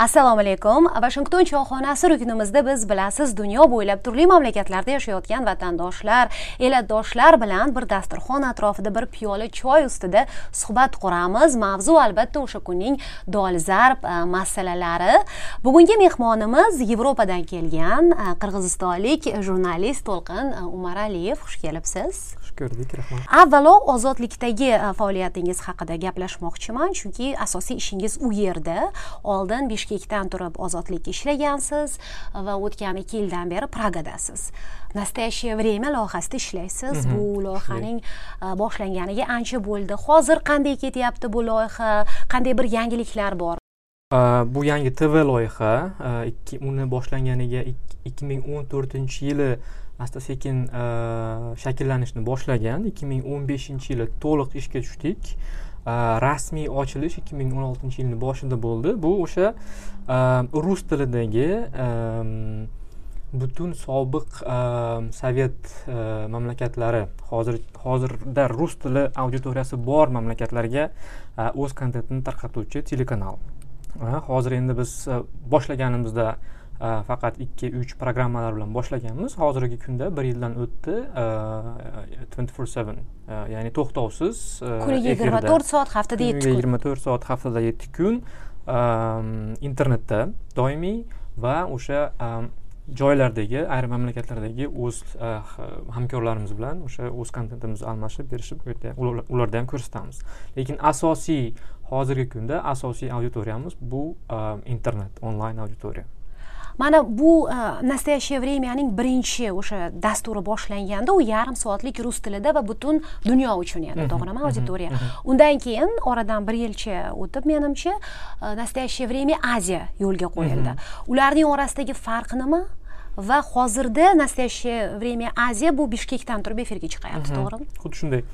Assalomu alaykum. Washington choyxonasi ruknimizda biz bilasiz, dunyo bo'ylab turli mamlakatlarda yashayotgan vatandoshlar, elatdoshlar bilan bir dasturxon atrofida bir piyola choy ustida suhbat quramiz. Mavzu albatta o'sha kunning dolzarb masalalari. Bugungi mehmonimiz Yevropadan kelgan qirg'izistonlik jurnalist To'lqin Umaraliyev. Xush kelibsiz. Xush ko'rdik, rahmat. Avvalo ozodlikdagi faoliyatingiz haqida gaplashmoqchiman, chunki asosiy ishingiz u yerda. Oldin Bishkekdan turib ozodlikka ishlagansiz va o'tgan 2 yildan beri Pragadasiz. Настоящее время loyihasida ishlaysiz. Bu loyihaning boshlanganiga ancha bo'ldi. Hozir qanday ketyapti bu loyiha? Qanday bir yangiliklar bor? Bu yangi TV loyiha, uni boshlanganiga 2014-yili asta-sekin shakllanishni boshlagan. 2015-yili to'liq ishga tushdik. Rasmiy ochilish 2016-yilning boshida bo'ldi. Bu o'sha rus tilidagi butun sobiq Sovet mamlakatlari, hozirda rus tili auditoriyasi bor mamlakatlarga o'z kontentini tarqatuvchi telekanal. Hozir endi biz boshlaganimizda faqat 2-3 programmalar bilan boshlaganmiz. Hozirgi kunda 1 yildan o'tdi, 24/7, ya'ni to'xtovsiz kuniga 24 soat, haftada 7 kun. 24 soat, haftada 7 kun internetda doimiy va o'sha joylardagi, ayrim mamlakatlardagi o'z hamkorlarimiz bilan o'sha o'z kontentimizni almashib berishib, ularda ham ko'rsatamiz. Lekin asosiy hozirgi kunda asosiy auditoriyamiz bu internet, onlayn auditoriya. Mana bu Настоящее времяning birinchi o'sha dasturi boshlanganda u yarim soatlik rus tilida va butun dunyo uchun edi, to'g'rimi, auditoriya. Undan keyin oradan 1 yilcha o'tib, menimcha Настоящее время Aziya yo'lga qo'yildi. Ularning orasidagi farq nima? Va hozirda Настоящее время Aziya bu Bishkekdan turib efirga chiqyapti, to'g'rimi? Xuddi shunday.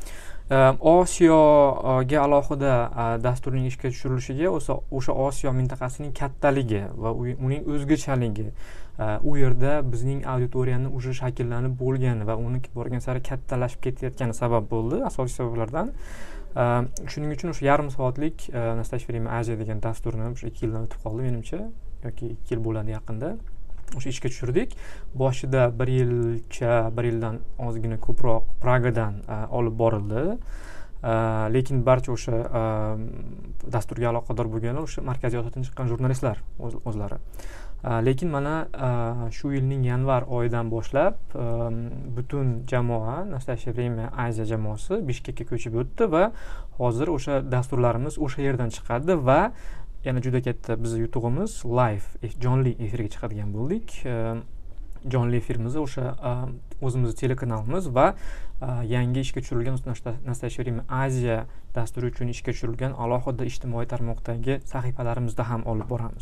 Osiyoga alohida dasturning ishga tushirilishiga o'sha Osiyo mintaqasining kattaligi va uning o'zgachaligi, u yerda bizning auditoriyani уже shakllanib bo'lgani va uni borgan sari kattalashib ketayotgani sabab bo'ldi, asosiy sabablardan. Shuning uchun o'sha yarim soatlik Настоящее время Aziya degan dasturni o'sha 2 yildan o'tib qoldi, menimcha, yoki 2 yil bo'ladi yaqinda. O'sha ishga tushirdik. Boshida 1 yildan ozgina ko'proq Pragadan olib borildi. Lekin barcha o'sha dasturga aloqador bo'lganlar o'sha Markaziy Osiyodan chiqqan jurnalistlar o'zlari. Lekin mana shu yilning yanvar oyidan boshlab butun jamoa, Настоящее время Aziya jamoasi Bishkekka ko'chib o'tdi va hozir o'sha dasturlarimiz o'sha yerdan chiqadi va yana juda katta bizning yutug'imiz live, jonli efirga chiqadigan bo'ldik. Jonli efirimizni o'sha o'zimizning telekanalimiz va yangi ishga tushirilgan Настоящее время Aziya dasturi uchun ishga tushirilgan alohida ijtimoiy tarmoqdagi sahifalarimizda ham olib boramiz.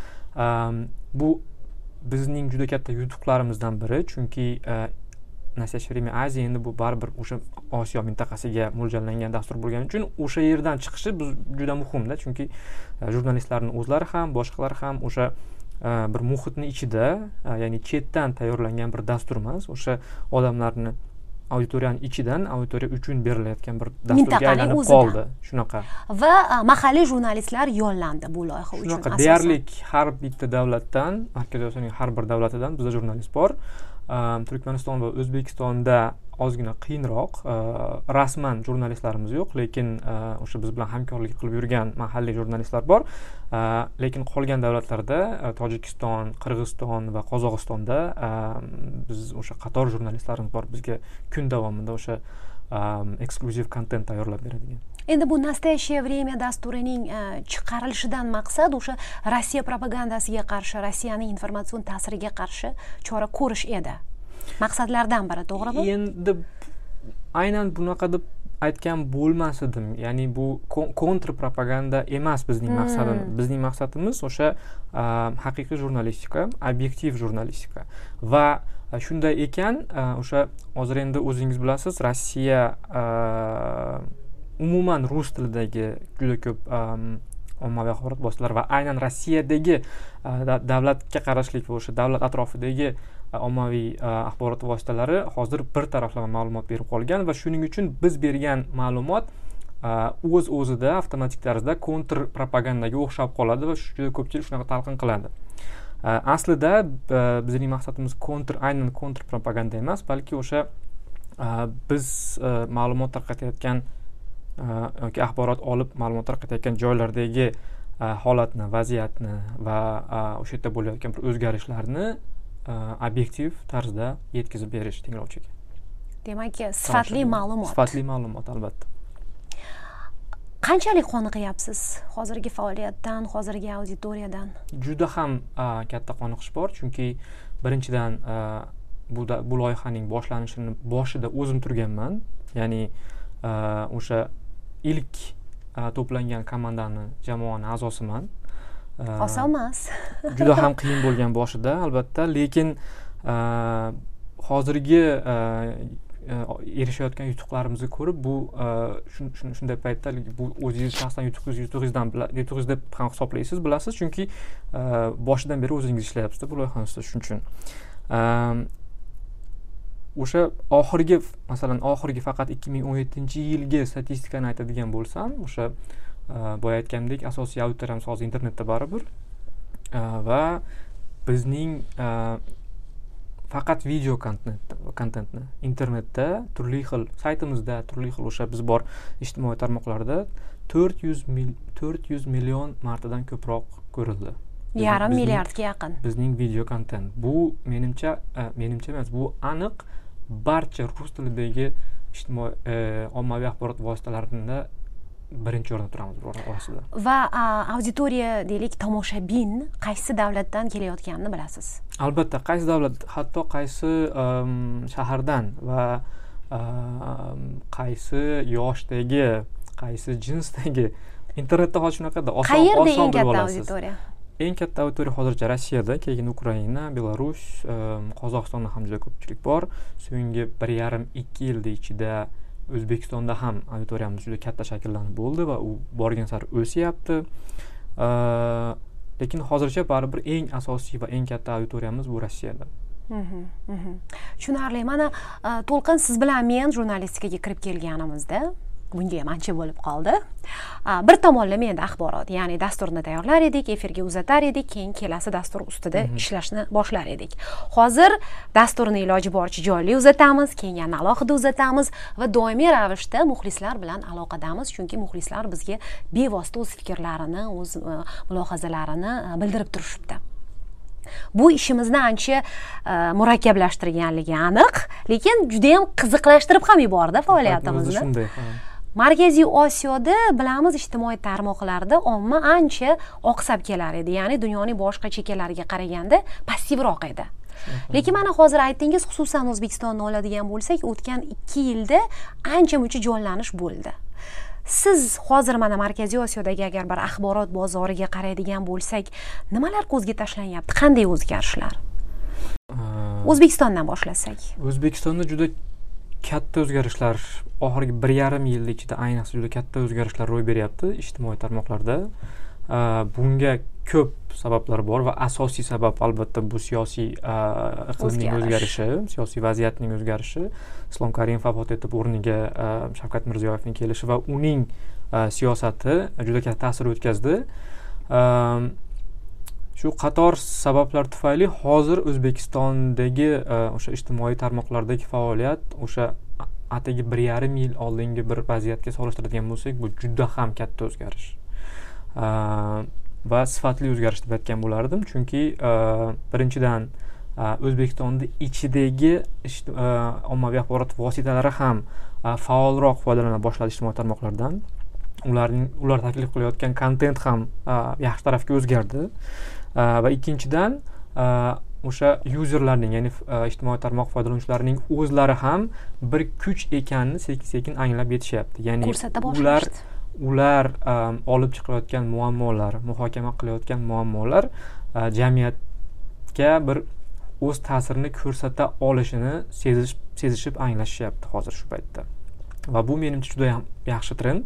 Bu bizning juda katta yutuqlarimizdan biri, chunki Настоящее время Aziya endi bu baribir o'sha Osiyo mintaqasiga mo'ljallangan dastur bo'lgani uchun o'sha yerdan chiqishi juda muhimda, chunki jurnalistlarning o'zlari ham, boshqalar ham o'sha bir muhitni ichida, ya'ni chetdan tayyorlangan bir dastur emas, o'sha odamlarni auditoriyaning ichidan auditoriya uchun berilayotgan bir dasturga aylanib qoldi. Shunaqa. Va mahalliy jurnalistlar yollandi bu loyiha uchun. Shunaqa deyarli har bitta davlatdan, Markaziy Osiyoning har bir davlatidan bizda jurnalist bor. Turkmaniston va O'zbekistonda ozgina qiyinroq, rasman jurnalistlarimiz yo'q, lekin o'sha biz bilan hamkorlik qilib yurgan mahalliy jurnalistlar bor. Lekin qolgan davlatlarda, Tojikiston, Qirg'iziston va Qozog'istonda biz o'sha qator jurnalistlarimiz bor. Bizga kun davomida o'sha eksklyuziv kontent tayyorlab beradigan. Endi bu Настоящее время dasturining chiqarilishidan maqsad o'sha Rossiya propagandasiga qarshi, Rossiyaning informatsion ta'siriga qarshi chora ko'rish edi. Maqsadlardan biri, to'g'rimi? Endi aynan bunaqa deb aytgan bo'lmas edim. Ya'ni bu kontr propaganda emas bizning maqsadimiz. Bizning maqsadimiz o'sha haqiqiy jurnalistika, obyektiv jurnalistika. Va shunday ekan, o'sha hozir endi o'zingiz bilasiz, Rossiya umuman rus tilidagi juda ko'p ommaviy axborot vositalari va aynan Rossiyadagi davlatga qarashli va o'sha davlat atrofidagi ommaviy axborot vositalari hozir bir taraflama ma'lumot berib qolgan va shuning uchun biz bergan ma'lumot o'zida avtomatik tarzda kontr propagandaga o'xshab qoladi va juda ko'pchilik shunaqa talqin qiladi. Aslida bizning maqsadimiz aynan kontr propaganda emas, balki o'sha biz ma'lumot tarqatayotgan yoki axborot olib ma'lumot tarqatayotgan joylardagi holatni, vaziyatni va o'sha yerda bo'layotgan bir o'zgarishlarni obyektiv tarzda yetkazib berish tinglovchiga. Demak, sifatli ma'lumot. Sifatli ma'lumot, albatta. Qanchalik qoniqyapsiz hozirgi faoliyatdan, hozirgi auditoriyadan? Juda ham katta qoniqish bor, chunki birinchidan bu loyihaning boshlanishini boshida o'zim turganman. Ya'ni o'sha ilk to'plangan komandani, jamoani a'zosiman. Oson emas. Juda ham qiyin bo'lgan boshida, albatta, lekin hozirgi erishayotgan yutuqlarimizni ko'rib, bu shunday paytda bu o'zingiz shaxsan yutuqingiz deb ham hisoblaysiz, bilasiz, chunki boshidan beri o'zingiz ishlayapsiz bu loyihani ustida. Shuning uchun o'sha oxirgi faqat 2017-yilgi statistikani aytadigan bo'lsam, o'sha boya aytgandek, asosiy auditoriyamiz hozir internetda baribir va bizning faqat video kontentni internetda turli xil saytimizda, turli xil o'sha biz bor ijtimoiy tarmoqlarda 400 million martadan ko'proq ko'rildi. Yarim milliardga yaqin. Bizning video kontent. Bu menimcha emas, bu aniq barcha rus tilidagi ijtimoiy ommaviy axborot vositalarida birinchi o'rinda turamiz orasida. Va auditoriya, deylik, tomoshabin qaysi davlatdan kelayotganini bilasiz? Albatta, qaysi davlat, hatto qaysi shahardan va qaysi yoshdagi, qaysi jinsdagi, internetda hozir shunaqada oson bilib olasiz. Eng katta auditoriya hozircha Rossiyada, keyin Ukraina, Belarus, Qozog'istonda ham juda ko'pchilik bor. So'nggi 1,5-2 yil ichida O'zbekistonda ham auditoriyamiz juda katta shakllanib bo'ldi va u borgan sari o'syapti. Lekin hozircha baribir eng asosiy va eng katta auditoriyamiz bu Rossiyada. Tushunarli. Mana To'lqin, siz bilan men jurnalistikaga kirib kelganimizda bunga ham ancha bo'lib qoldi. Bir tomonlama endi axborot, ya'ni dasturni tayyorlar edik, efirga uzatar edik, keyin kelasi dastur ustida ishlashni boshlar edik. Hozir dasturni iloji boricha jonli uzatamiz, keyin yana alohida uzatamiz va doimiy ravishda muxlislar bilan aloqadamiz, chunki muxlislar bizga bevosita o'z fikrlarini, o'z mulohazalarini bildirib turishibdi. Bu ishimizni ancha murakkablashtirganligi aniq, lekin juda ham qiziqlashtirib ham yubordi faoliyatimizni. Shunday. Markaziy Osiyoda bilamiz, ijtimoiy tarmoqlarda omma ancha oqsab kelar edi, ya'ni dunyoning boshqa chekkalariga qaraganda passivroq edi. Lekin mana hozir aytdingiz, xususan O'zbekistonni oladigan bo'lsak, o'tgan 2 yilda ancha-muncha jonlanish bo'ldi. Siz hozir mana Markaziy Osiyodagi agar bir axborot bozoriga qaraydigan bo'lsak, nimalar ko'zga tashlanyapti? Qanday o'zgarishlar? O'zbekistondan boshlasak. O'zbekistonda juda katta o'zgarishlar, oxirgi 1,5 yil ichida ayniqsa juda katta o'zgarishlar ro'y beryapti ijtimoiy tarmoqlarda. Bunga ko'p sabablar bor va asosiy sabab albatta bu siyosiy iqlimning o'zgarishi, siyosiy vaziyatning o'zgarishi. Islom Karimov vafot etib o'rniga Shavkat Mirziyoyevning kelishi va uning siyosati juda katta ta'sir o'tkazdi. Shu qator sabablar tufayli hozir O'zbekistondagi o'sha ijtimoiy tarmoqlardagi faoliyat o'sha atigi 1,5 yil oldingi bir vaziyatga solishtiradigan bo'lsak, bu juda ham katta o'zgarish. Va sifatli o'zgarish deb aytgan bo'lardim, chunki birinchidan O'zbekistonda ichidagi ommaviy axborot vositalari ham faolroq foydalana boshladi ijtimoiy tarmoqlardan. Ular taklif qilayotgan kontent ham yaxshi tarafga o'zgardi. Va ikkinchidan o'sha userlarning, ya'ni ijtimoiy tarmoq foydalanuvchilarining o'zlari ham bir kuch ekanini sekin-sekin anglab yetishyapti. Ya'ni ular olib chiqayotgan muammolar, muhokama qilayotgan muammolar jamiyatga bir o'z ta'sirini ko'rsata olishini sezishib anglashyapti hozir shu paytda. Va bu menimcha juda ham yaxshi trend.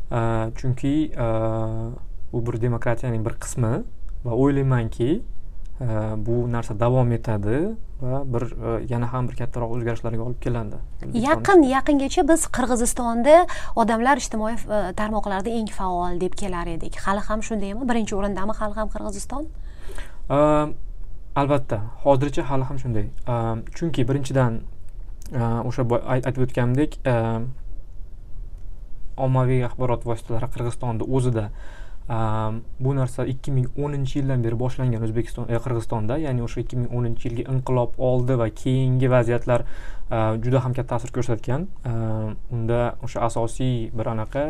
Chunki u bir demokratiyaning bir qismi va o'ylaymanki, bu narsa davom etadi va bir yana ham bir kattaroq o'zgarishlarga olib keladi. Yaqingacha biz Qirg'izistonda odamlar ijtimoiy tarmoqlarda eng faol deb kelar edik. Hali ham shundaymi? Birinchi o'rindami hali ham Qirg'iziston? Albatta, hozircha hali ham shunday. Chunki birinchidan o'sha aytib o'tgandek, ommaviy axborot vositalari Qirg'izistonda o'zida bu narsa 2010-yildan beri boshlangan Qirg'izistonda, ya'ni o'sha 2010-yilgi inqilob oldi va keyingi vaziyatlar juda ham katta ta'sir ko'rsatgan. Unda o'sha asosiy bir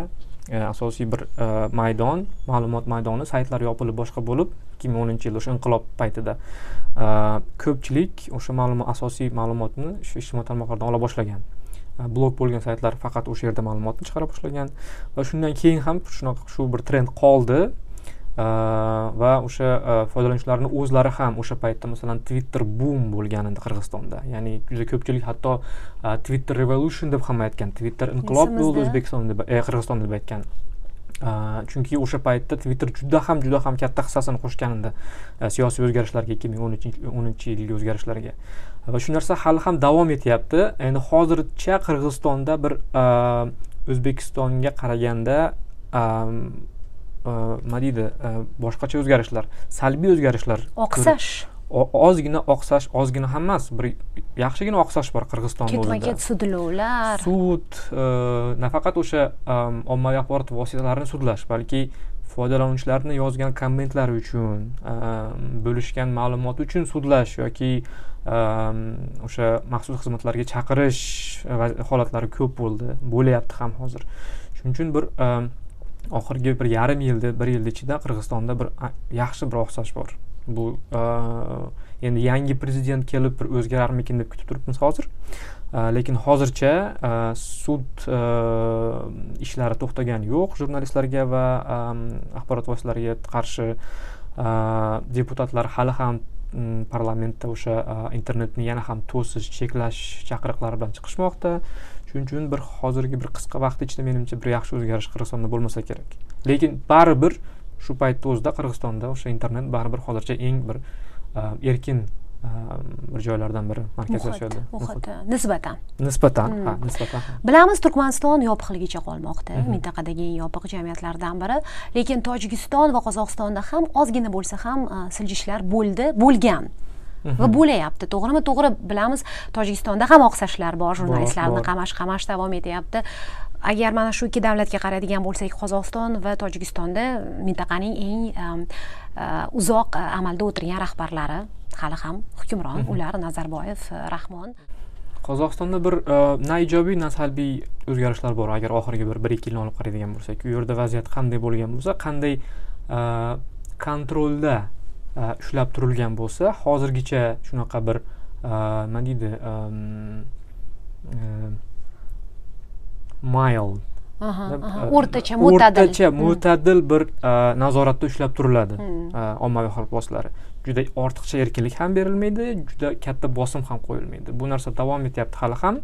maydon, ma'lumot maydoni, saytlar yopilib boshqa bo'lib, 2010-yil o'sha inqilob paytida ko'pchilik o'sha asosiy ma'lumotni shu ijtimoiy tarmoqlardan ola boshlagan. Blog bo'lgan saytlar faqat o'sha yerda ma'lumotni chiqara boshlagan va shundan keyin ham shu bir trend qoldi va o'sha foydalanuvchilarning o'zlari ham o'sha paytda masalan Twitter boom bo'lgan edi Qirg'izistonda. Ya'ni juda ko'pchilik hatto Twitter revolution deb ham aytgan. Twitter inqilob bo'ldi O'zbekistonda, Qirg'izistonda deb aytgan. Chunki o'sha paytda Twitter juda ham katta hissasini qo'shgan edi siyosiy o'zgarishlarga, 2010-yilgi o'zgarishlarga. Va shu narsa hali ham davom etyapti. Endi hozircha Qirg'izistonda bir O'zbekistonga qaraganda nima deydi, boshqacha o'zgarishlar, salbiy o'zgarishlar, ozgina ham emas, bir yaxshigina oqsash bor Qirg'izistonda o'zida. Ketma-ket sudlovlar, sud, nafaqat o'sha ommaviy axborot vositalarini sudlash, balki foydalanuvchilarni yozgan kommentlari uchun, bo'lishgan ma'lumot uchun sudlash yoki o'sha maxsus xizmatlarga chaqirish holatlari ko'p bo'lyapti ham hozir. Shuning uchun bir oxirgi bir yarim yilda, bir yil ichida Qirg'izistonda bir yaxshi bir oqsash bor. Bu endi yangi prezident kelib bir o'zgararmikin deb kutib turibmiz hozir. Lekin hozircha sud ishlari to'xtagani yo'q jurnalistlarga va axborot vositalariga qarshi. Deputatlar hali ham parlamentda o'sha internetni yana ham to'sish, cheklash chaqiriqlari bilan chiqishmoqda. Shuning uchun bir hozirgi bir qisqa vaqt ichida menimcha bir yaxshi o'zgarish Qirg'izistonda bo'lmasa kerak. Lekin baribir shu paytda o'zida Qirg'izistonda o'sha internet baribir hozircha eng bir erkin bir joylardan biri markazlashadi. Nisbatan. Nisbatan. Bilamiz, Turkmaniston yopiqligicha qolmoqda, mintaqadagi eng yopiq jamiyatlardan biri. Lekin Tojikiston va Qozog'istonda ham ozgina bo'lsa ham siljishlar bo'lgan. Va bo'layapti, to'g'rimi? To'g'ri, bilamiz, Tojikistonda ham oqsashlar bor, jurnalistlarni qamash davom etyapti. Agar mana shu ikki davlatga qaraydigan bo'lsak, Qozog'iston va Tojikistonda mintaqaning eng uzoq amalda o'tirgan rahbarlari hali ham hukmron, ular Nazarboyev, Rahmon. Qozog'istonda bir na ijobiy, na salbiy o'zgarishlar bor. Agar oxirgi bir 1-2 yilni olib qaraydigan bo'lsak, u yerda vaziyat qanday bo'lgan bo'lsa, qanday kontrolda ushlab turilgan bo'lsa, hozirgacha shunaqa bir nima deydi, mild, o'rtacha mo'tadil bir nazoratda ushlab turiladi ommaviy axborot vositalari. Juda ortiqcha erkinlik ham berilmaydi, juda katta bosim ham qo'yilmaydi. Bu narsa davom etyapti hali ham.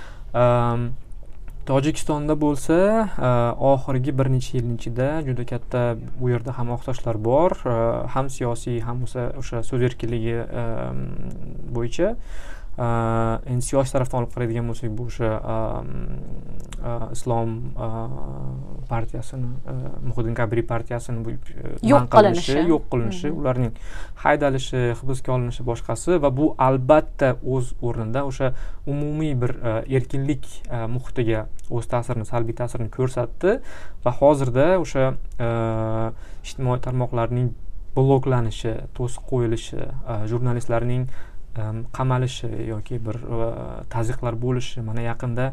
Tojikistonda bo'lsa, oxirgi bir necha yil ichida juda katta bu yerda ham oqsashlar bor, ham siyosiy, ham o'sha so'z erkinligi bo'yicha. Endi siyosiy tarafdan olib qaraydigan bo'lsak, bu o'sha Islom partiyasini, Muhiddin Kabiriy partiyasini yo'q qilinishi, ularning haydalishi, hibsga olinishi boshqasi va bu albatta o'z o'rnida o'sha umumiy bir erkinlik muhitiga o'z ta'sirini, salbiy ta'sirini ko'rsatdi va hozirda o'sha ijtimoiy tarmoqlarning bloklanishi, to'siq qo'yilishi, jurnalistlarning qamalishi yoki bir tazyiqlar bo'lishi, mana yaqinda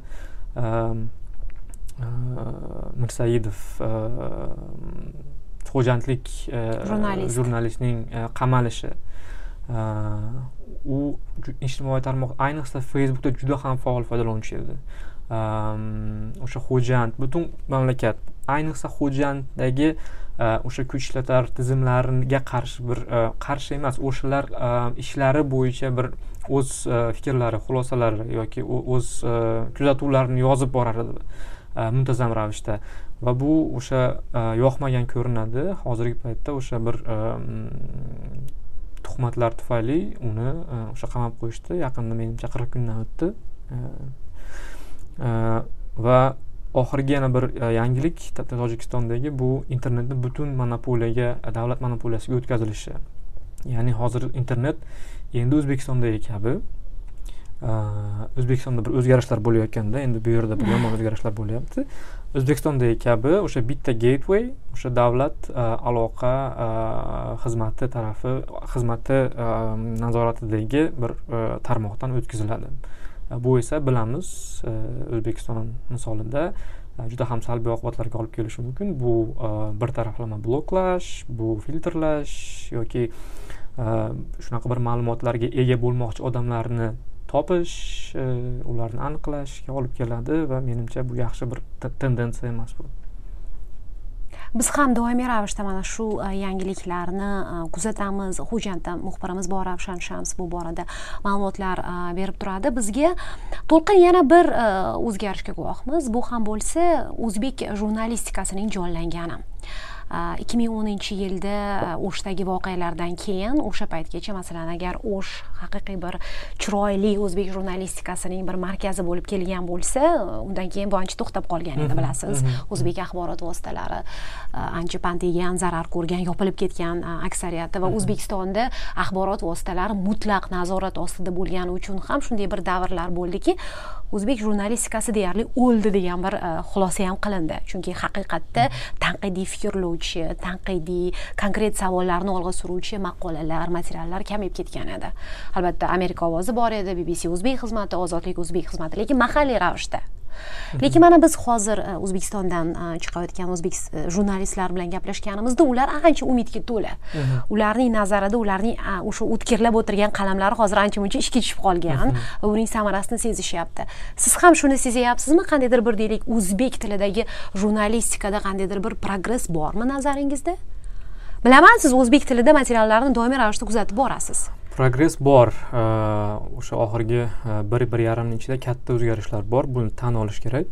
Mirsaidov xo'jandlik jurnalistning qamalishi, u ijtimoiy tarmoq, ayniqsa Facebookda juda ham faol foydalanuvchi edi. O'sha Xo'jand, butun mamlakat, ayniqsa Xo'janddagi o'sha kuch ishlatar tizimlariga qarshi bir qarshi emas, o'shalar ishlari bo'yicha bir o'z fikrlari, xulosalari yoki o'z kuzatuvlarini yozib borar edi muntazam ravishda va bu o'sha yoqmagan ko'rinadi. Hozirgi paytda o'sha bir tuhmatlar tufayli uni o'sha qamab qo'yishdi. Yaqinda menimcha 40 kundan o'tdi. Va oxirgi yana bir yangilik Tojikistondagi bu internetni butun monopoliyaga, davlat monopoliyasiga o'tkazilishi. Ya'ni hozir internet endi O'zbekistondagi kabi O'zbekistonda bir o'zgarishlar bo'layotganda, endi bu yerda bir yomon o'zgarishlar bo'lyapti. O'zbekistondagi kabi o'sha bitta gateway, o'sha davlat aloqa xizmati nazoratidagi bir tarmoqdan o'tkaziladi. Bu esa bilamiz, O'zbekiston misolida juda ham salbiy oqibatlarga olib kelishi mumkin. Bu bir taraflama bloklash, bu filtrlash yoki shunaqa bir ma'lumotlarga ega bo'lmoqchi odamlarni topish, ularni aniqlashga olib keladi va menimcha bu yaxshi bir tendensiya emas bu. Biz ham doimiy ravishda mana shu yangiliklarni kuzatamiz. Xo'jandda muxbirimiz bor Ravshan Shams bu borada ma'lumotlar berib turadi bizga. To'lqin, yana bir o'zgarishga guvohmiz. Bu ham bo'lsa o'zbek jurnalistikasining jonlangani. 2010-yilda O'shdagi voqealardan keyin o'sha paytgacha, masalan, agar O'sh haqiqiy bir chiroyli o'zbek jurnalistikasining bir markazi bo'lib kelgan bo'lsa, undan keyin bu ancha to'xtab qolgan edi, bilasiz. O'zbek axborot vositalari ancha pand yegan, zarar ko'rgan, yopilib ketgan aksariyati va O'zbekistonda axborot vositalari mutlaq nazorat ostida bo'lgani uchun ham shunday bir davrlar bo'ldiki, o'zbek jurnalistikasi deyarli o'ldi degan bir xulosa ham qilindi. Chunki haqiqatda tanqidiy fikrlovchi, tanqidiy konkret savollarni olg'a suruvchi maqolalar, materiallar kamayib ketgan edi. Albatta, Amerika ovozi bor edi, BBC o'zbek xizmati, Ozodlik o'zbek xizmati, lekin mahalliy ravishda. Lekin mana biz hozir O'zbekistondan chiqayotgan o'zbek jurnalistlar bilan gaplashganimizda ular ancha umidga to'la. Ularning nazarida ularning o'sha o'tkirlab o'tirgan qalamlari hozir ancha-muncha ishga tushib qolgan va uning samarasini sezishyapti. Siz ham shuni sezayapsizmi? Qandaydir bir deylik o'zbek tilidagi jurnalistikada qandaydir bir progress bormi nazaringizda? Bilaman, siz o'zbek tilida materiallarni doimiy ravishda kuzatib borasiz. Progress bor. O'sha oxirgi 1-1.5 yil ichida katta o'zgarishlar bor. Buni tan olish kerak.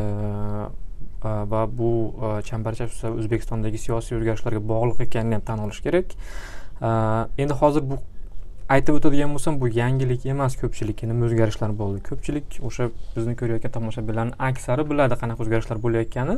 Va bu chambarchas O'zbekistondagi siyosiy o'zgarishlarga bog'liq ekanini ham tan olish kerak. Endi hozir bu aytib o'tadigan bo'lsam, bu yangilik emas ko'pchilikka nima o'zgarishlar bo'ldi. Ko'pchilik o'sha bizni ko'rayotgan tomoshabinlarning aksari biladi qanaqa o'zgarishlar bo'layotganini.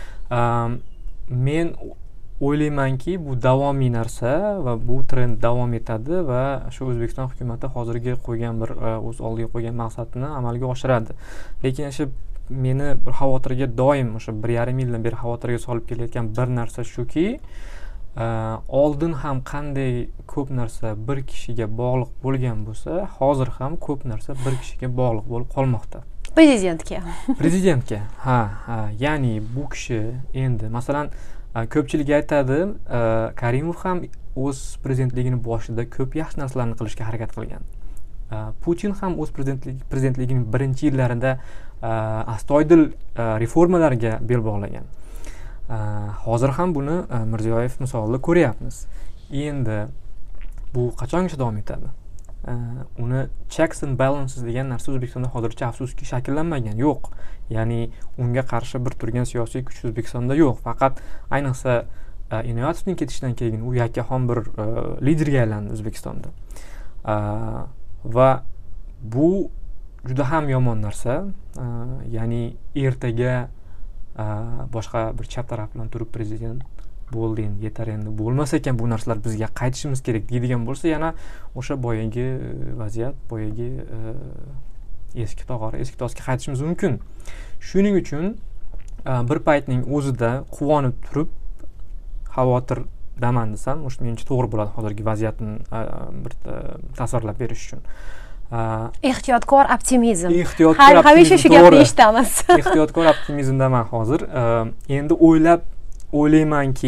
Men o'ylaymanki, bu davomiy narsa va bu trend davom etadi va shu O'zbekiston hukumati hozirgi qo'ygan bir o'z oldiga qo'ygan maqsadini amalga oshiradi. Lekin o'sha meni bir xavotirga doim o'sha 1,5 yildan beri xavotirga solib kelayotgan bir narsa shuki, oldin ham qanday ko'p narsa bir kishiga bog'liq bo'lgan bo'lsa, hozir ham ko'p narsa bir kishiga bog'liq bo'lib qolmoqda. Prezidentga. Ya'ni bu kishi endi masalan ko'pchilik aytadi, Karimov ham o'z prezidentligini boshida ko'p yaxshi narsalarni qilishga harakat qilgan. Putin ham o'z prezidentligining birinchi yillarida astoydil reformalarga bel bog'lagan. Hozir ham buni Mirziyoyev misolida ko'ryapmiz. Endi bu qachongacha davom etadi? Uni checks and balances degan narsa O'zbekistonda hozircha afsuski shakllanmagan, yo'q. Ya'ni unga qarshi bir turgan siyosiy kuch O'zbekistonda yo'q. Faqat ayniqsa Inoyatovning ketishidan keyin u yakkaxon bir liderga aylandi O'zbekistonda. Va bu juda ham yomon narsa. Ya'ni ertaga boshqa bir chap taraf bilan turib prezident bo'ldi, endi yetar, endi bo'lmas ekan bu narsalar, bizga qaytishimiz kerak deydigan bo'lsa, yana o'sha boyagi vaziyat, boyagi eski tosga qaytishimiz mumkin. Shuning uchun bir paytning o'zida quvonib turib xavotirdaman desam, o'sha menimcha to'g'ri bo'ladi hozirgi vaziyatni bir tasvirlab berish uchun. Ehtiyotkor optimizm. Hamisha shu gapni eshitamiz. Ehtiyotkor optimizmdaman hozir. Endi o'ylaymanki,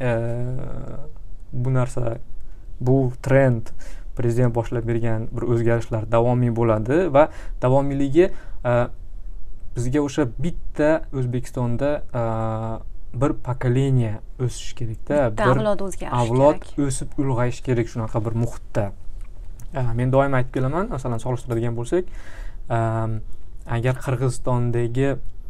bu narsa, bu trend, prezident boshlab bergan bir o'zgarishlar davomiy bo'ladi va davomiyligi bizga o'sha bitta O'zbekistonda bir pokoleniya o'sish kerak-da, bir avlod o'sib ulg'ayish kerak shunaqa bir muhitda. Men doim aytib kelaman, masalan, solishtiradigan bo'lsak, agar Qirg'izistondagi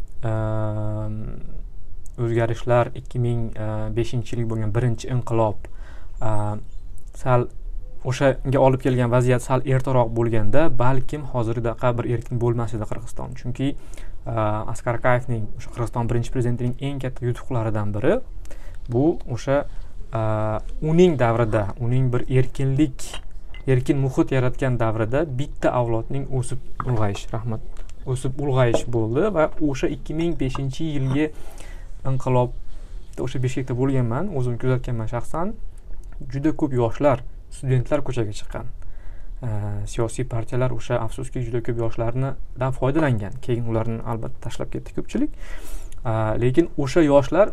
o'zgarishlar 2005-yillik bo'lgan birinchi inqilob sal o'shanga olib kelgan vaziyat sal ertaroq bo'lganda balkim hozirgidaqa bir erkin bo'lmas edi Qirg'iziston. Chunki Askar Akayevning o'sha Qirg'iziston birinchi prezidentining eng katta yutuqlaridan biri bu o'sha uning davrida, uning bir erkin muhit yaratgan davrida bitta avlodning o'sib ulg'ayish bo'ldi va o'sha 2005-yilgi inqilobda o'sha Bishkekda bo'lganman, o'zim kuzatganman shaxsan. Juda ko'p yoshlar, studentlar ko'chaga chiqqan. Siyosiy partiyalar o'sha afsuski juda ko'p yoshlardan foydalangan. Keyin ularni albatta tashlab ketdi ko'pchilik. Lekin o'sha yoshlar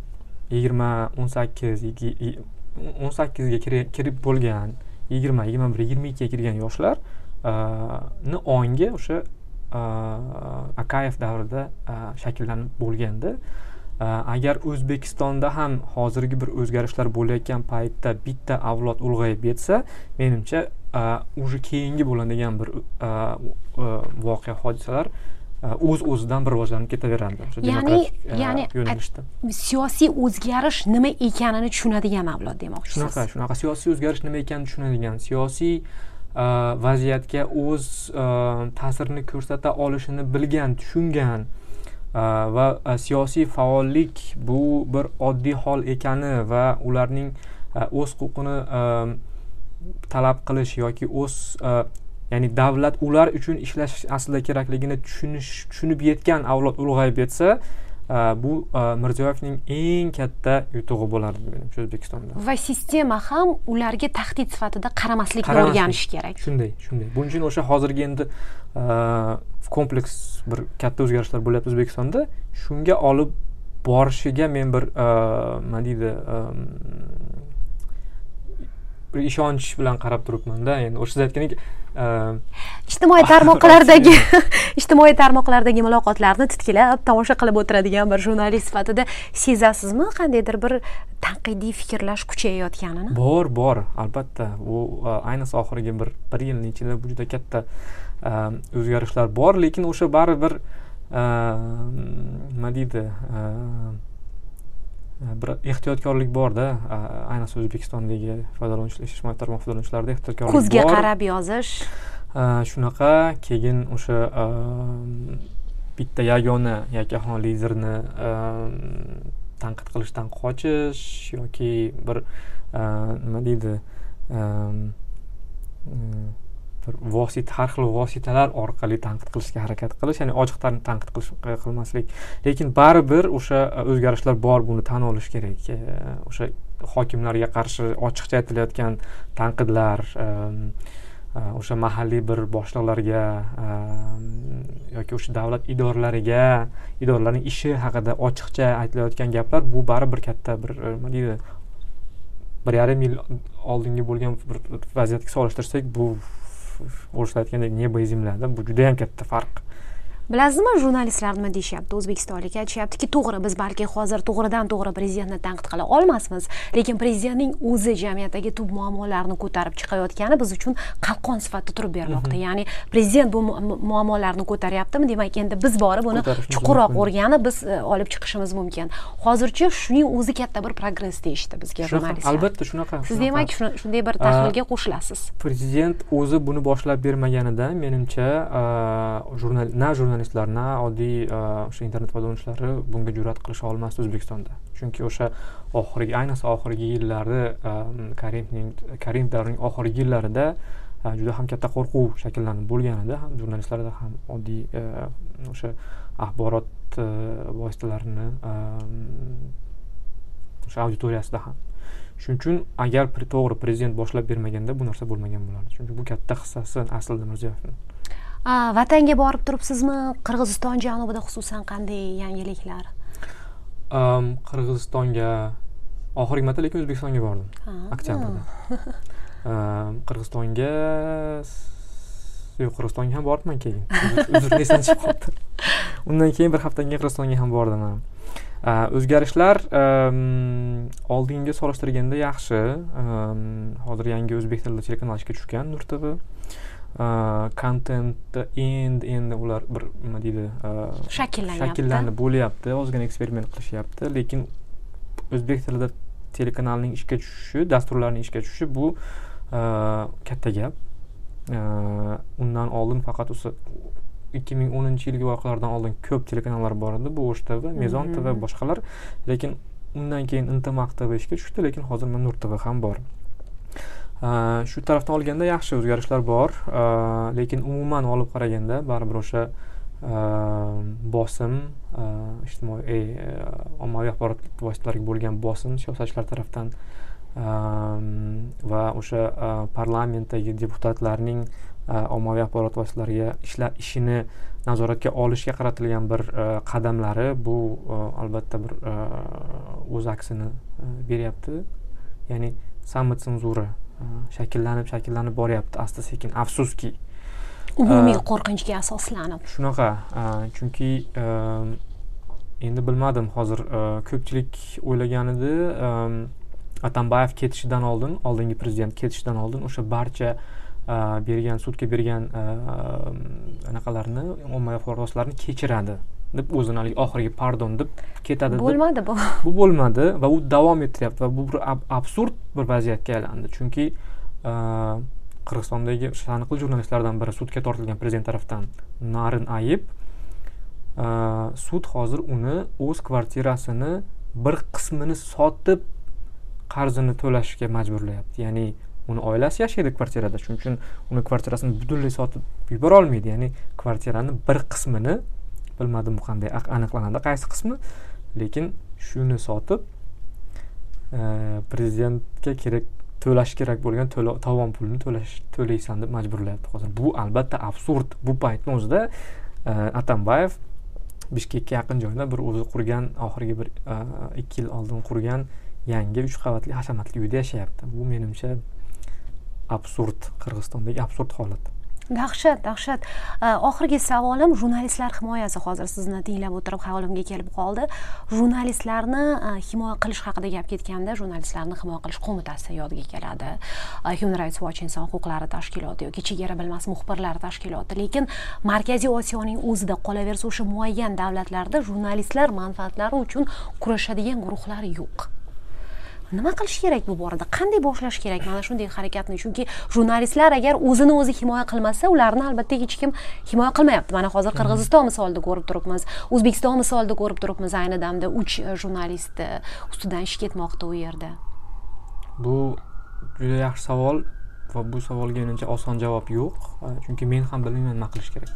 18 ga kirib bo'lgan, 20, 21, 22 ga kirgan yoshlar ni ongi o'sha Akayev davrida shakllanib bo'lganda, agar O'zbekistonda ham hozirgi bir o'zgarishlar bo'layotgan paytda bitta avlod ulg'ayib yetsa, menimcha уже keyingi bo'ladigan bir voqea hodisalar o'z-o'zidan bir rivojlanib ketaveradi. Ya'ni siyosiy o'zgarish nima ekanini tushunadigan avlod demoqchisiz. Shunaqa siyosiy o'zgarish nima ekanini tushunadigan, siyosiy vaziyatga o'z ta'sirini ko'rsata olishini bilgan, tushungan va siyosiy faollik bu bir oddiy hol ekani va ularning o'z huquqini talab qilish yoki o'z ya'ni davlat ular uchun ishlash aslida kerakligini tushunib yetgan avlod ulg'ayib yetsa, bu Mirziyoyevning eng katta yutug'i bo'lardi menimcha O'zbekistonda. Va sistema ham ularga tahdid sifatida qaramaslikni o'rganishi kerak. Shunday. Buning uchun o'sha hozirgi endi kompleks bir katta o'zgarishlar bo'lyapti O'zbekistonda. Shunga olib borishiga men bir nima deydi, bir ishonch bilan qarab turibman-da. Endi o'sha siz aytgandek ijtimoiy tarmoqlardagi muloqotlarni titkilab tomosha qilib o'tiradigan bir jurnalist sifatida sezasizmi qandaydir bir tanqidiy fikrlash kuchayayotganini? Bor, albatta. U ayniqsa oxirgi bir yilning ichida bu juda katta o'zgarishlar bor, lekin o'sha baribir nima deydi, bir ehtiyotkorlik bor-da, ayniqsa O'zbekistondagi ijtimoiy tarmoq foydalanuvchilarida ehtiyotkorlik bor. Ko'zga qarab yozish. Shunaqa, keyin o'sha bitta yagona yakkaxon liderni tanqid qilishdan qochish yoki bir nima deydi, bir har xil vositalar orqali tanqid qilishga harakat qilish, ya'ni ochiqdan tanqid qilmaslik. Lekin baribir o'sha o'zgarishlar bor, buni tan olish kerak. O'sha hokimlarga qarshi ochiqcha aytilayotgan tanqidlar, o'sha mahalliy bir boshliqlarga yoki o'sha davlat idoralarining ishi haqida ochiqcha aytilayotgan gaplar, bu baribir katta bir nima deydi, 1,5 yil oldingi bo'lgan bir vaziyatga solishtirsak, bu o'sha aytgandek neba и земля-da, bu juda ham katta farq. Bilasizmi, jurnalistlar nima deyishyapti? O'zbekistonlik aytishyaptiki, to'g'ri, biz balki hozir to'g'ri prezidentni tanqid qila olmasmiz, lekin prezidentning o'zi jamiyatdagi tub muammolarni ko'tarib chiqayotgani biz uchun qalqon sifatida turib bermoqda. Ya'ni prezident bu muammolarni ko'taryaptimi, demak endi biz borib uni chuqurroq o'rganib biz olib chiqishimiz mumkin. Hozircha shuning o'zi katta bir progress deyishdi bizga jurnalistlar. Albatta shunaqa. Siz demak shunday bir tahlilga qo'shilasiz. Prezident o'zi buni boshlab bermaganida menimcha jurnalistlar, oddiy o'sha internet foydalanuvchilari bunga jur'at qilisha olmasdi O'zbekistonda. Chunki o'sha ayniqsa oxirgi yillarda Karimov davrining oxirgi yillarida juda ham katta qo'rquv shakllanib bo'lganida, ham jurnalistlarda ham oddiy o'sha axborot vositalarini o'sha auditoriyasida ham. Shuning uchun agar to'g'ri prezident boshlab bermaganda bu narsa bo'lmagan bo'lardi. Chunki bu katta hissasi aslida Mirziyoyevning. Vatanga borib turibsizmi? Qirg'iziston janubida xususan qanday yangiliklar? Qirg'izistonga oxirgi marta lekin O'zbekistonga bordim. Oktyabrda. Qirg'izistonga ham bordim keyin. Uzr, esdan chiqib qoldi. Undan keyin bir haftadan keyin Qirg'izistonga ham bordim. O'zgarishlar oldinga solishtirganda yaxshi. Hozir yangi o'zbek tilida telekanal ishga tushgan, Nur TV. Kontentda endi ular bir nima deydi, shakllanib bo'lyapti, ozgina eksperiment qilishyapti, lekin o'zbek tilida telekanalning ishga tushishi, dasturlarning ishga tushishi bu katta gap. Undan oldin faqat o'sha 2010-yilgi voqealardan oldin ko'p telekanallar bor edi, bu O'sh TV, Mezon TV va boshqalar. Lekin undan keyin Intimaq TV ishga tushdi, lekin hozir Nur TV ham bor. Shu tarafdan olganda yaxshi o'zgarishlar bor, lekin umuman olib qaraganda baribir o'sha bosim, ijtimoiy ommaviy axborot vositalariga bo'lgan bosim siyosatchilar tarafdan va o'sha parlamentdagi deputatlarning ommaviy axborot vositalariga ishini nazoratga olishga qaratilgan bir qadamlari bu albatta bir o'z aksini beryapti. Ya'ni samotsenzura shakllanib boryapti asta sekin, afsuski. Umumiy qo'rqinchga asoslanib. Shunaqa, chunki endi bilmadim, hozir ko'pchilik o'ylagan edi, Atambayev ketishidan oldin, oldingi prezident ketishidan oldin o'sha barcha sudga bergan anaqalarni, ommaviy axborot vositalarini kechiradi deb o'zini oxirgi pardon deb ketadi. Bo'lmadi bu. Bu bo'lmadi va u davom ettiryapti va bu bir absurd bir vaziyatga aylandi. Chunki Qirg'izistondagi taniqli jurnalistlardan biri sudga tortilgan prezident tarafdan, Narin Ayib, sud hozir uni o'z kvartirasini bir qismini sotib qarzini to'lashga majburlayapti. Ya'ni uni oilasi yashaydi kvartirada, shuning uchun uni kvartirasini butunlay sotib yubora olmaydi. Ya'ni kvartirani bir qismini, bilmadim bu qanday aniqlanadi, qaysi qismi, lekin shuni sotib prezidentga to'lash kerak bo'lgan tovon pulini to'laysan deb majburlayapti hozir. Bu albatta absurd. Bu paytning o'zida Atambayev Bishkekka yaqin joyda bir o'zi qurgan, oxirgi bir 2 yil oldin qurgan yangi 3 qavatli hashamatli uyda yashayapti. Bu menimcha absurd, Qirg'izistondagi absurd holat. Dahshat. Oxirgi savolim jurnalistlar himoyasi. Hozir sizni tinglab o'tirib xayolimga kelib qoldi. Jurnalistlarni himoya qilish haqida gap ketganda, jurnalistlarni himoya qilish qo'mitasi yodga keladi. Human Rights Watch inson huquqlari tashkiloti yoki chegara bilmas muxbirlar tashkiloti. Lekin Markaziy Osiyoning o'zida qolaversa, o'sha muayyan davlatlarda jurnalistlar manfaatlari uchun kurashadigan guruhlar yo'q. Nima qilish kerak bu borada? Qanday boshlash kerak mana shunday harakatni? Chunki jurnalistlar agar o'zini o'zi himoya qilmasa, ularni albatta hech kim himoya qilmayapti. Mana hozir Qirg'iziston misolida ko'rib turibmiz, O'zbekiston misolida ko'rib turibmiz. Ayni damda 3 jurnalist ustidan ish ketmoqda u yerda. Bu juda yaxshi savol va bu savolga menimcha oson javob yo'q, chunki men ham bilmayman nima qilish kerak.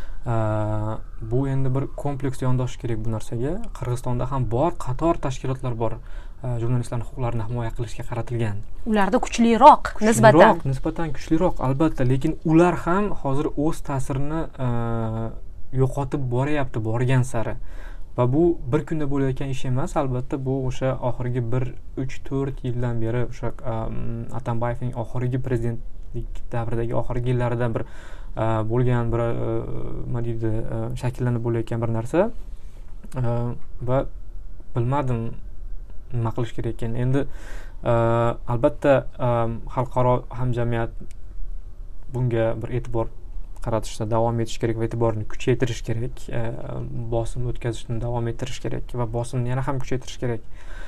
Bu endi bir kompleks yondashish kerak bu narsaga. Qirg'izistonda ham bor qator tashkilotlar bor, jurnalistlarning huquqlarini himoya qilishga qaratilgan. Ularda kuchliroq nisbatan kuchliroq albatta, lekin ular ham hozir o'z ta'sirini yo'qotib boryapti borgan sari. Va bu bir kunda bo'layotgan ish emas, albatta bu o'sha oxirgi 3-4 yildan beri o'sha Atambayevning oxirgi prezidentlik davridagi oxirgi yillarida bir bo'lgan bir nima deydi, shakllanib bo'layotgan bir narsa va bilmadim nima qilish kerak ekan. Endi albatta xalqaro hamjamiyat bunga bir e'tibor qaratishda davom etish kerak va e'tiborni kuchaytirish kerak, bosim o'tkazishni davom ettirish kerak va bosimni yana ham kuchaytirish kerak.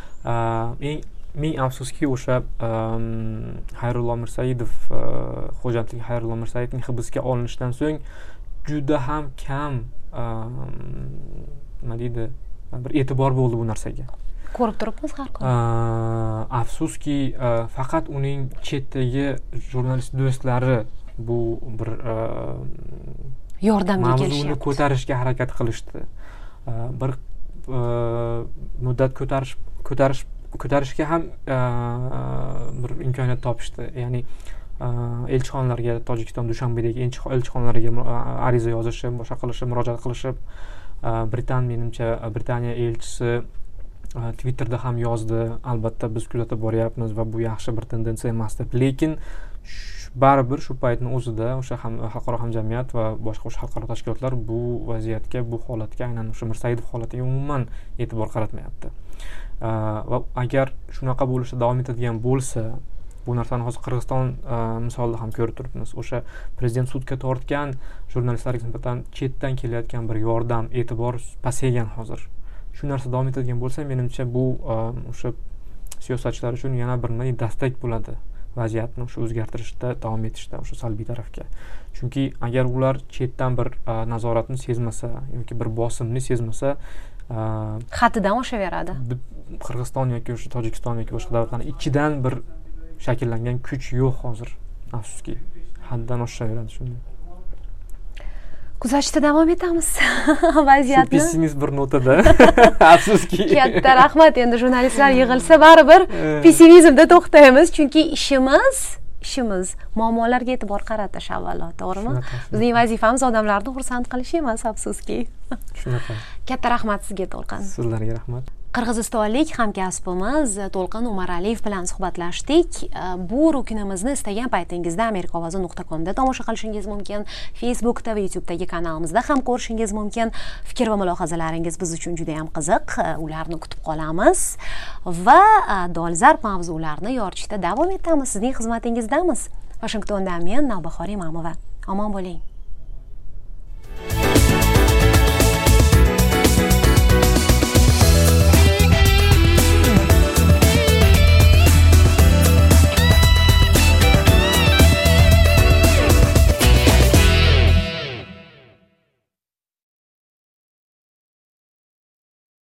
Ming afsuski o'sha Xayrullo Mirsaidov, xo'jandlik Xayrullo Mirsaidovning hibsga olinishidan so'ng juda ham kam nima deydi, bir e'tibor bo'ldi bu narsaga. Ko'rib turibmiz har kuni. Afsuski faqat uning chetdagi jurnalist do'stlari bu bir yordamga kelishyapti. Mavzuni ko'tarishga harakat qilishdi. Bir muddat ko'tarishga ham bir imkoniyat topishdi. Ya'ni elchixonalarga, Tojikiston Dushanbedagi elchixonalarga ariza yozishi, boshqa qilishi, murojaat qilishib, Britaniya elchisi Twitterda ham yozdi, albatta biz kuzatib boryapmiz va bu yaxshi bir tendensiya emas deb. Lekin baribir shu paytning o'zida o'sha xalqaro hamjamiyat va boshqa xalqaro tashkilotlar bu vaziyatga, bu holatga, aynan o'sha Mirsaidov holatiga umuman e'tibor qaratmayapti. Va agar shunaqa bo'lishda davom etadigan bo'lsa, bu narsani hozir Qirg'iziston misolida ham ko'rib turibmiz. O'sha prezident sudga tortgan jurnalistlarga nisbatan chetdan kelayotgan bir yordam, e'tibor pasaygan hozir. Shu narsa davom etadigan bo'lsa, menimcha bu o'sha siyosatchilar uchun yana bir dastak bo'ladi vaziyatni o'sha o'zgartirishda davom etishda o'sha salbiy tarafga. Chunki agar ular chetdan bir nazoratni sezmasa yoki bir bosimni sezmasa, haddidan oshaveradi. Qirg'iziston yoki o'sha Tojikiston yoki boshqa davlatlarning ichidan bir shakllangan kuch yo'q hozir, afsuski. Haddan oshaveradi shunday. Kuzatishda davom etamiz vaziyatni. Shu pessimist bir notada. Afsuski. Katta rahmat. Endi jurnalistlar yig'ilsa baribir pessimizmda to'xtaymiz, chunki ishimiz muammolarga e'tibor qaratish avvalo, to'g'rimi? Bizning vazifamiz odamlarni xursand qilish emas, afsuski. Shunaqa. Katta rahmat sizga, To'lqin. Sizlarga rahmat. Qirg'izistonlik hamkasbimiz To'lqin Umaraliyev bilan suhbatlashdik. Bu ruknimizni istagan paytingizda amerikaovozi.com da tomosha qilishingiz mumkin. Facebookda va YouTube'dagi kanalimizda ham ko'rishingiz mumkin. Fikr va mulohazalaringiz biz uchun juda ham qiziq. Ularni kutib qolamiz va dolzarb mavzularni yoritishda davom etamiz. Sizning xizmatingizdamiz. Washingtondan men Navbahor Imamova. Omon bo'ling.